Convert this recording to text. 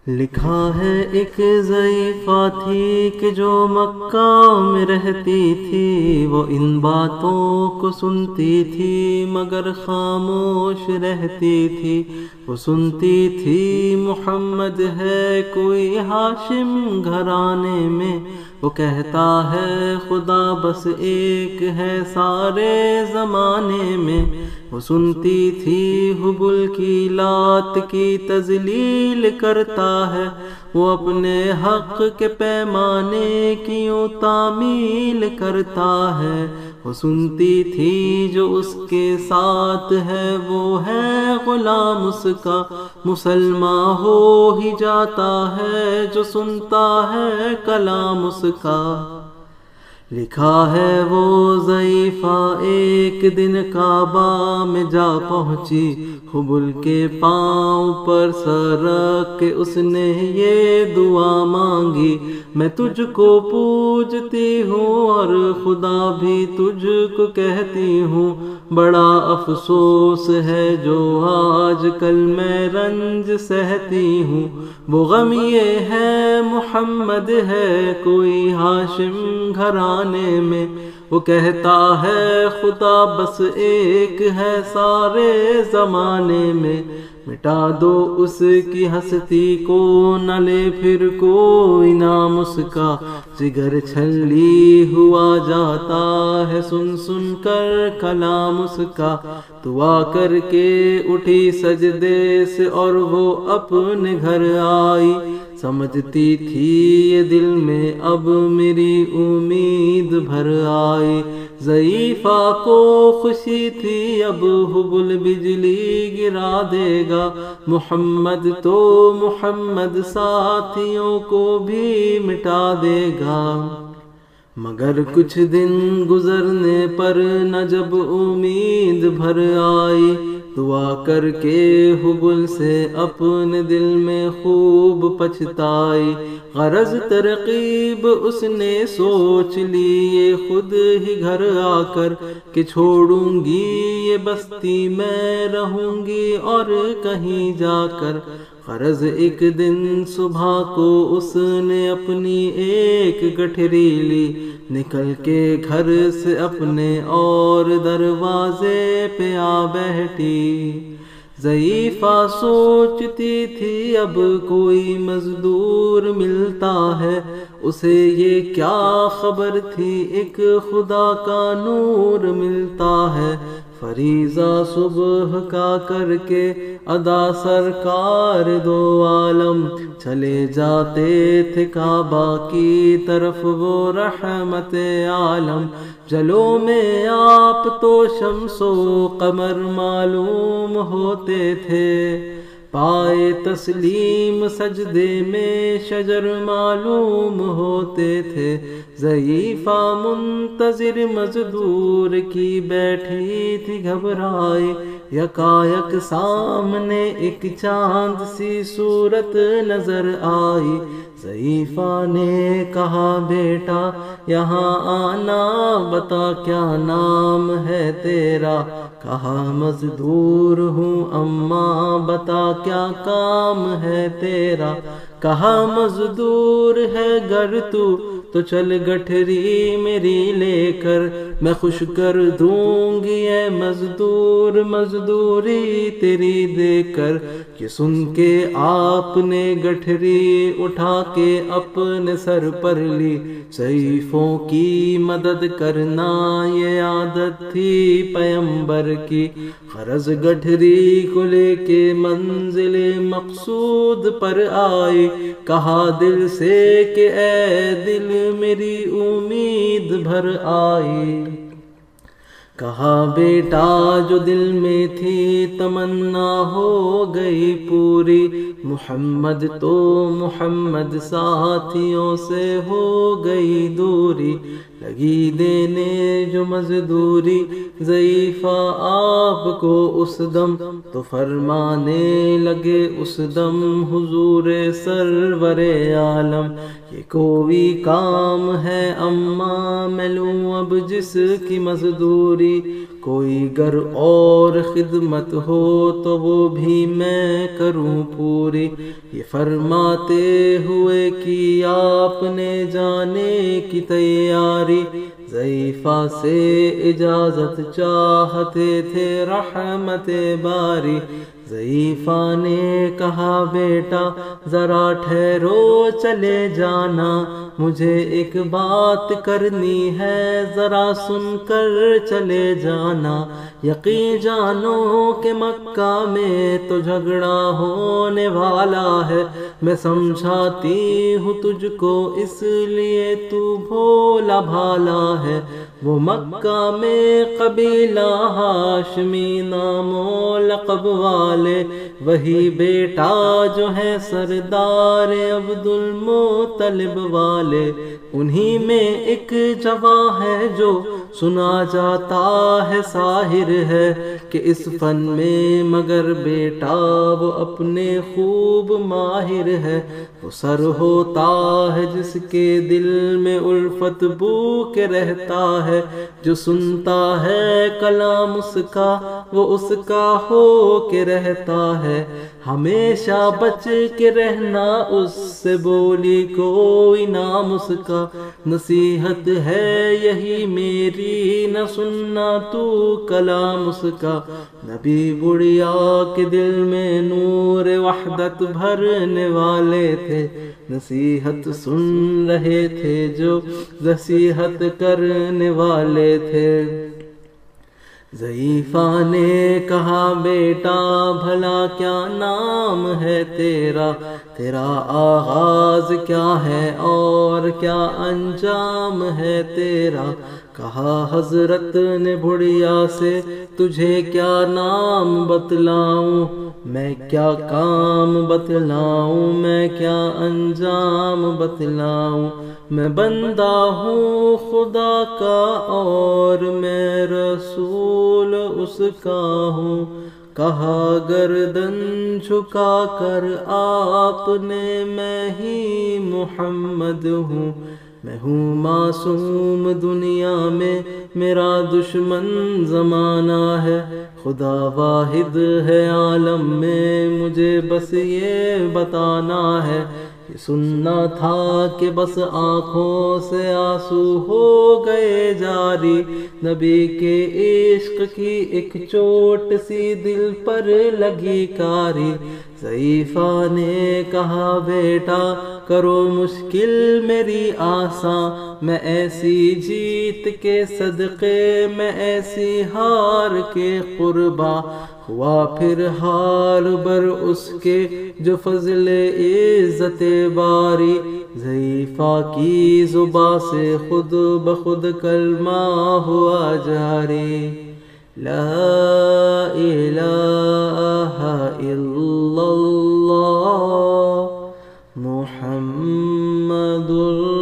لکھا ہے ایک ضعیفہ تھی کہ جو مکہ میں رہتی تھی، وہ ان باتوں کو سنتی تھی مگر خاموش رہتی تھی۔ وہ سنتی تھی محمد ہے کوئی ہاشم گھرانے میں، وہ کہتا ہے خدا بس ایک ہے سارے زمانے میں۔ وہ سنتی تھی حبل کی لات کی تذلیل کرتا ہے، وہ اپنے حق کے پیمانے کی یوں تعمیل کرتا ہے۔ وہ سنتی تھی جو اس کے ساتھ ہے وہ ہے غلام اس کا، مسلمان ہو ہی جاتا ہے جو سنتا ہے کلام اس کا۔ لکھا ہے وہ ضعیفہ ایک دن کعبہ میں جا پہنچی، حبل کے پاؤں پر سر رکھ کے اس نے یہ دعا مانگی، میں تجھ کو پوجتی ہوں اور خدا بھی تجھ کو کہتی ہوں، بڑا افسوس ہے جو آج کل میں رنج سہتی ہوں۔ وہ غم یہ ہے محمد ہے کوئی ہاشم گھرانے میں، وہ کہتا ہے خدا بس ایک ہے سارے زمانے میں۔ مٹا دو اس کی ہستی کو نہ لے پھر کوئی نام اس کا، جگر چھلی ہوا جاتا ہے سن سن کر کلام اس کا۔ دعا کر کے اٹھی سجدے سے اور وہ اپنے گھر آئی، سمجھتی تھی یہ دل میں اب میری امید بھر آئی۔ ضعیفہ کو خوشی تھی اب حبل بجلی گرا دے گا، محمد تو محمد ساتھیوں کو بھی مٹا دے گا۔ مگر کچھ دن گزرنے پر نہ جب امید بھر آئی، دعا کر کے حبل سے اپنے دل میں خوب پچھتائی۔ غرض ترغیب اس نے سوچ لی یہ خود ہی گھر آ کر، کہ چھوڑوں گی یہ بستی میں رہوں گی اور کہیں جا کر۔ غرض ایک دن صبح کو اس نے اپنی ایک گٹھری لی، نکل کے گھر سے اپنے اور دروازے پہ آ بیٹھی۔ ضعیفہ سوچتی تھی اب کوئی مزدور ملتا ہے، اسے یہ کیا خبر تھی ایک خدا کا نور ملتا ہے۔ فریضہ صبح کا کر کے ادا سرکار دو عالم، چلے جاتے تھے کعبہ کی طرف وہ رحمت عالم۔ جلوں میں آپ تو شمس و قمر معلوم ہوتے تھے، پائے تسلیم سجدے میں شجر معلوم ہوتے تھے۔ ضعیفہ منتظر مزدور کی بیٹھی تھی گھبرائی، یکایک سامنے ایک چاند سی صورت نظر آئی۔ ضعیفہ نے کہا بیٹا یہاں آنا، بتا کیا نام ہے تیرا؟ کہا مزدور ہوں اماں، بتا کیا کام ہے تیرا؟ کہا مزدور ہے گر تو چل گٹھری میری لے کر، میں خوش کر دوں گی اے مزدور مزدوری تیری دے کر۔ یہ سن کے آپ نے گٹھری اٹھا کے اپنے سر پر لی، ضعیفوں کی مدد کرنا یہ عادت تھی پیغمبر کی۔ غرض گٹھری کو لے کے منزل مقصود پر آئی، کہا دل سے کہ اے دل میری امید بھر آئی۔ کہا بیٹا جو دل میں تھی تمنا ہو گئی پوری، محمد تو محمد ساتھیوں سے ہو گئی دوری۔ لگی دینے جو مزدوری ضعیفہ آپ کو اس دم، تو فرمانے لگے اس دم حضور سرور عالم، یہ کوئی کام ہے اماں میں لوں اب جس کی مزدوری، کوئی گر اور خدمت ہو تو وہ بھی میں کروں پوری۔ یہ فرماتے ہوئے کی آپ نے جانے کی تیاری، ضعیفہ سے اجازت چاہتے تھے رحمت باری۔ ضعیفہ نے کہا بیٹا ذرا ٹھہرو چلے جانا، مجھے ایک بات کرنی ہے ذرا سن کر چلے جانا۔ یقین جانو کہ مکہ میں تو جھگڑا ہونے والا ہے، میں سمجھاتی ہوں تجھ کو اس لیے تو بھولا بھالا ہے۔ وہ مکہ میں قبیلہ ہاشمی نام و لقب والے، وہی بیٹا جو ہے سردار عبد المطلب والے، انہی میں ایک جواں ہے جو سنا جاتا ہے ساحر ہے، کہ اس فن میں مگر بیٹا وہ اپنے خوب ماہر ہے۔ وہ سر ہوتا ہے جس کے دل میں الفت بو کے رہتا ہے، جو سنتا ہے کلام اس کا وہ اس کا ہو کے رہتا ہے۔ ہمیشہ بچ کے رہنا اس سے بولی کوئی نام اس کا، نصیحت ہے یہی میری نہ سننا تو کلام اس کا۔ نبی بڑھیا کے دل میں نور وحدت بھرنے والے تھے، نصیحت سن رہے تھے جو نصیحت کرنے والے تھے۔ ضعیفہ نے کہا بیٹا بھلا کیا نام ہے تیرا، تیرا آغاز کیا ہے اور کیا انجام ہے تیرا۔ کہا حضرت نے بڑھیا سے تجھے کیا نام بتلاؤں، میں کیا کام بتلاؤں، میں کیا انجام بتلاؤں۔ میں بندہ ہوں خدا کا اور میں رسول اس کا ہوں۔ کہا گردن جھکا کر آپ نے میں ہی محمد ہوں، میں ہوں معصوم دنیا میں میرا دشمن زمانہ ہے، خدا واحد ہے عالم میں مجھے بس یہ بتانا ہے۔ یہ سننا تھا کہ بس آنکھوں سے آنسو ہو گئے جاری، نبی کے عشق کی ایک چوٹ سی دل پر لگی کاری۔ ضعیفہ نے کہا بیٹا کرو مشکل میری آساں، میں ایسی جیت کے صدقے میں ایسی ہار کے قربا، ہوا پھر حال بر اس کے جو فضل عزت باری۔ ضعیفہ کی زباں سے خود بخود کلمہ ہوا جاری، لا الہ الا اللہ محمد